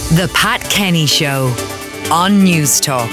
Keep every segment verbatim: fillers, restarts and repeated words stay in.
The Pat Kenny Show on News Talk.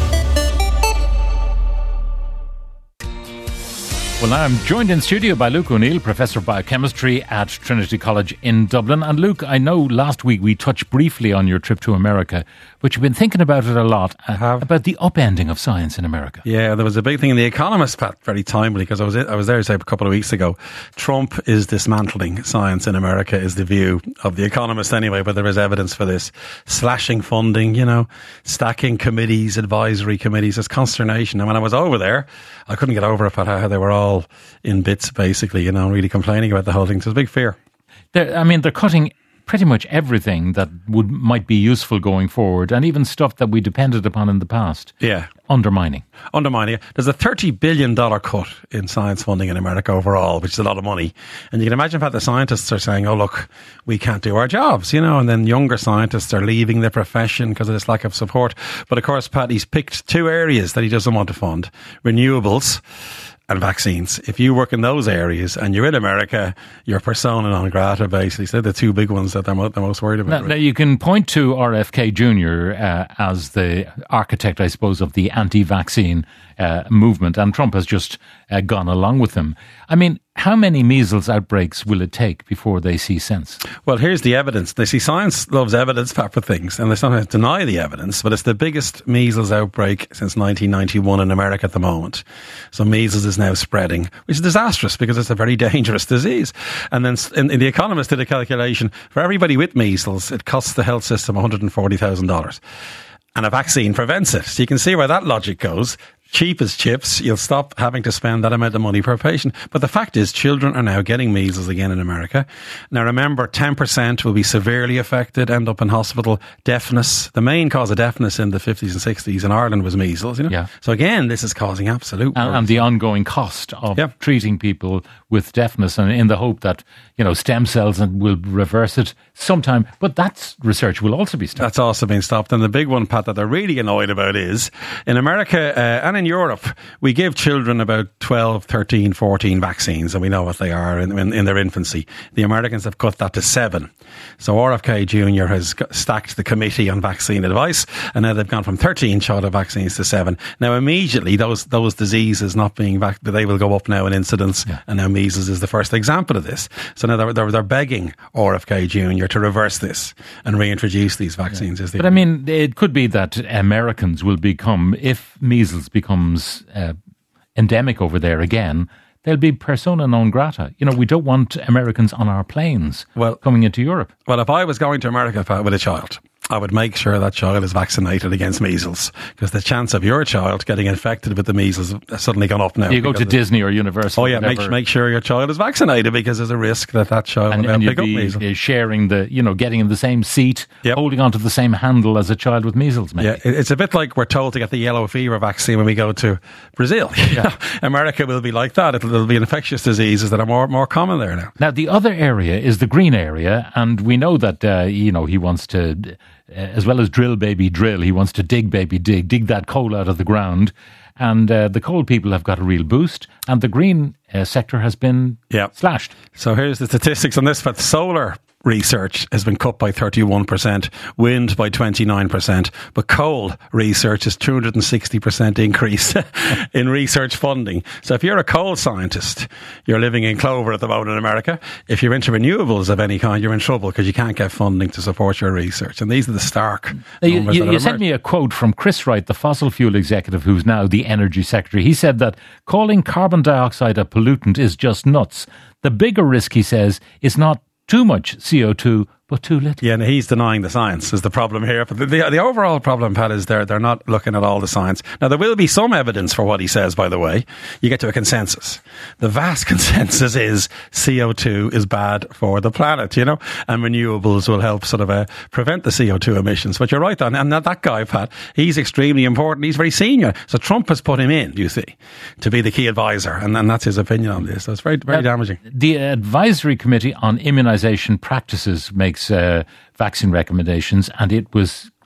Well, now I'm joined in studio by Luke O'Neill, Professor of Biochemistry at Trinity College in Dublin. And Luke, I know last week we touched briefly on your trip to America, but you've been thinking about it a lot, uh, have. about the upending of science in America. Yeah, there was a big thing in The Economist, Pat, very timely, because I was I was there say, a couple of weeks ago. Trump is dismantling science in America, is the view of The Economist anyway, but there is evidence for this. Slashing funding, you know, stacking committees, advisory committees, there's consternation. And when I was over there, I couldn't get over it, Pat, how they were all in bits, basically, you know, really complaining about the whole thing. So it's a big fear. They're, I mean, they're cutting pretty much everything that would might be useful going forward, and even stuff that we depended upon in the past. Yeah. Undermining. Undermining it. There's a thirty billion dollars cut in science funding in America overall, which is a lot of money. And you can imagine how the scientists are saying, oh, look, we can't do our jobs, you know, and then younger scientists are leaving the profession because of this lack of support. But of course, Pat, he's picked two areas that he doesn't want to fund: renewables and vaccines. If you work in those areas and you're in America, you're persona non grata, basically. So they're the two big ones that they're, mo- they're most worried about. Now, now you can point to R F K Junior uh, as the architect, I suppose, of the anti-vaccine uh, movement, and Trump has just uh, gone along with them. I mean, how many measles outbreaks will it take before they see sense? Well, here's the evidence. They see science loves evidence, Pat, for things, and they sometimes deny the evidence, but it's the biggest measles outbreak since nineteen ninety-one in America at the moment. So measles is now spreading, which is disastrous because it's a very dangerous disease. And then in, in The Economist did a calculation, for everybody with measles, it costs the health system one hundred forty thousand dollars. And a vaccine prevents it. So you can see where that logic goes. Cheap as chips, you'll stop having to spend that amount of money per patient. But the fact is, children are now getting measles again in America. Now remember, ten percent will be severely affected, end up in hospital. Deafness, the main cause of deafness in the fifties and sixties in Ireland was measles, you know? Yeah. So again, this is causing absolute... And, and the ongoing cost of yeah. treating people with deafness, and in the hope that, you know, stem cells will reverse it sometime. But that research will also be stopped. That's also been stopped. And the big one, Pat, that they're really annoyed about is, in America uh, and in Europe, we give children about twelve, thirteen, fourteen vaccines, and we know what they are in, in, in their infancy. The Americans have cut that to seven. So R F K Junior has stacked the Committee on Vaccine Advice, and now they've gone from thirteen childhood vaccines to seven. Now, immediately, those those diseases not being vac- they will go up now in incidence, yeah. And now measles is the first example of this. So now they're, they're, they're begging R F K Junior to reverse this and reintroduce these vaccines. Yeah. As they but I mean, it could be that Americans will become, if measles becomes uh, endemic over there again, they'll be persona non grata. You know, we don't want Americans on our planes well, coming into Europe. Well, if I was going to America with a child, I would make sure that child is vaccinated against measles, because the chance of your child getting infected with the measles has suddenly gone up now. You go to Disney or Universal. Oh yeah, make, make sure your child is vaccinated, because there's a risk that that child and, will and pick up be measles. Sharing the, you know, getting in the same seat, yep. Holding onto the same handle as a child with measles. Maybe. Yeah, it's a bit like we're told to get the yellow fever vaccine when we go to Brazil. Yeah. America will be like that. It'll, it'll be infectious diseases that are more more common there now. Now, the other area is the green area, and we know that uh, you know he wants to. Uh, as well as drill, baby, drill, he wants to dig, baby, dig, dig that coal out of the ground. And uh, the coal people have got a real boost, and the green uh, sector has been yep. slashed. So here's the statistics on this. But solar research has been cut by thirty-one percent, wind by twenty-nine percent, but coal research is two hundred sixty percent increase in research funding. So if you're a coal scientist, you're living in clover at the moment in America. If you're into renewables of any kind, you're in trouble because you can't get funding to support your research. And these are the stark now, numbers. You, that you are sent me a quote from Chris Wright, the fossil fuel executive who's now the energy secretary. He said that calling carbon dioxide a pollutant is just nuts. The bigger risk, he says, is not too much C O two, but too little. Yeah, and he's denying the science is the problem here. But the, the, the overall problem, Pat, is they're, they're not looking at all the science. Now, there will be some evidence for what he says, by the way. You get to a consensus. The vast consensus is C O two is bad for the planet, you know, and renewables will help sort of uh, prevent the C O two emissions. But you're right, on, and that, that guy, Pat, he's extremely important. He's very senior. So Trump has put him in, you see, to be the key advisor. And, and that's his opinion on this. So it's very, very uh, damaging. The Advisory Committee on Immunisation Practices makes Uh, vaccine recommendations, and it was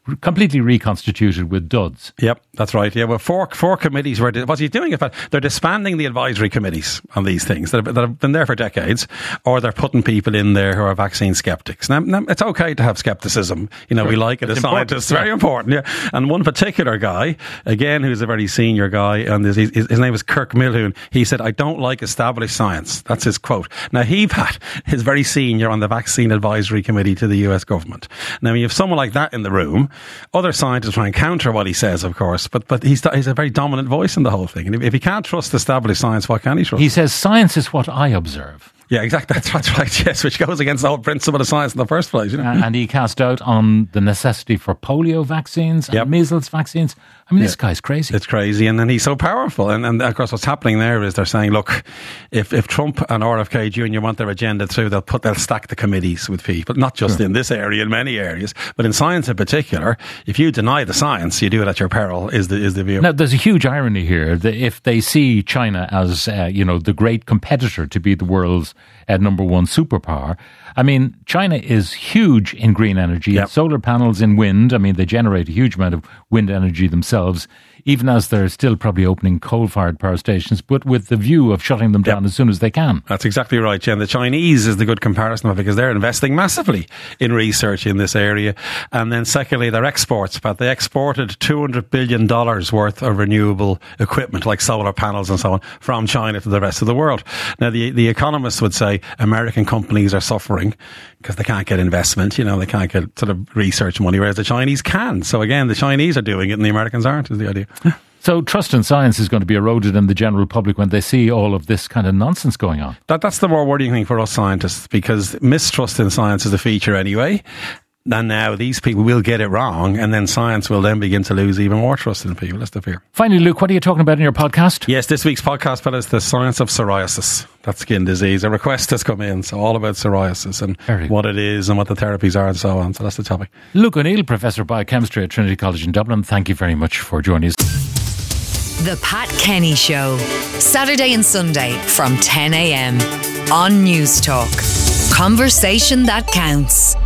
completely reconstituted with duds. Yep, that's right. Yeah, well, four four committees were. What's he doing? In fact, they're disbanding the advisory committees on these things that have, that have been there for decades, or they're putting people in there who are vaccine skeptics. Now, now it's okay to have skepticism. You know, sure. we like it it's as scientists. Very important. Yeah. And one particular guy, again, who's a very senior guy, and his, his, his name is Kirk Milhoon. He said, "I don't like established science." That's his quote. Now, he Pat is very senior on the vaccine advisory committee to the U S government. Now, when you have someone like that in the room, other scientists try and counter what he says, of course, but but he's he's a very dominant voice in the whole thing. And if, if he can't trust established science, what can he trust? He says science is what I observe. Yeah, exactly. That's, that's right. Yes, which goes against the whole principle of science in the first place. You know? And he cast doubt on the necessity for polio vaccines and yep. measles vaccines. I mean, this yeah. guy's crazy. It's crazy, and then he's so powerful. And, and of course, what's happening there is they're saying, look, if, if Trump and R F K Junior want their agenda through, they'll put they'll stack the committees with people, not just sure. in this area, in many areas, but in science in particular. If you deny the science, you do it at your peril. Is the is the view? Now, there's a huge irony here that if they see China as uh, you know the great competitor to be the world's uh, number one superpower. I mean, China is huge in green energy, yep. solar panels, in wind. I mean, they generate a huge amount of wind energy themselves, even as they're still probably opening coal-fired power stations, but with the view of shutting them down yep. as soon as they can. That's exactly right, Jen. The Chinese is the good comparison because they're investing massively in research in this area. And then secondly, their exports, but they exported two hundred billion dollars worth of renewable equipment like solar panels and so on from China to the rest of the world. Now, the, the economists would say American companies are suffering because they can't get investment, you know, they can't get sort of research money, whereas the Chinese can. So again, the Chinese are doing it and the Americans aren't, is the idea. So trust in science is going to be eroded in the general public when they see all of this kind of nonsense going on. That That's the more worrying thing for us scientists, because mistrust in science is a feature anyway. And now these people will get it wrong, and then science will then begin to lose even more trust in people. That's the fear. Finally, Luke, what are you talking about in your podcast? Yes, this week's podcast is the science of psoriasis. That skin disease. A request has come in, so all about psoriasis and Very what it is and what the therapies are and so on. So that's the topic. Luke O'Neill, Professor of Biochemistry at Trinity College in Dublin, thank you very much for joining us. The Pat Kenny Show, Saturday and Sunday from ten a.m. on News Talk. Conversation that counts.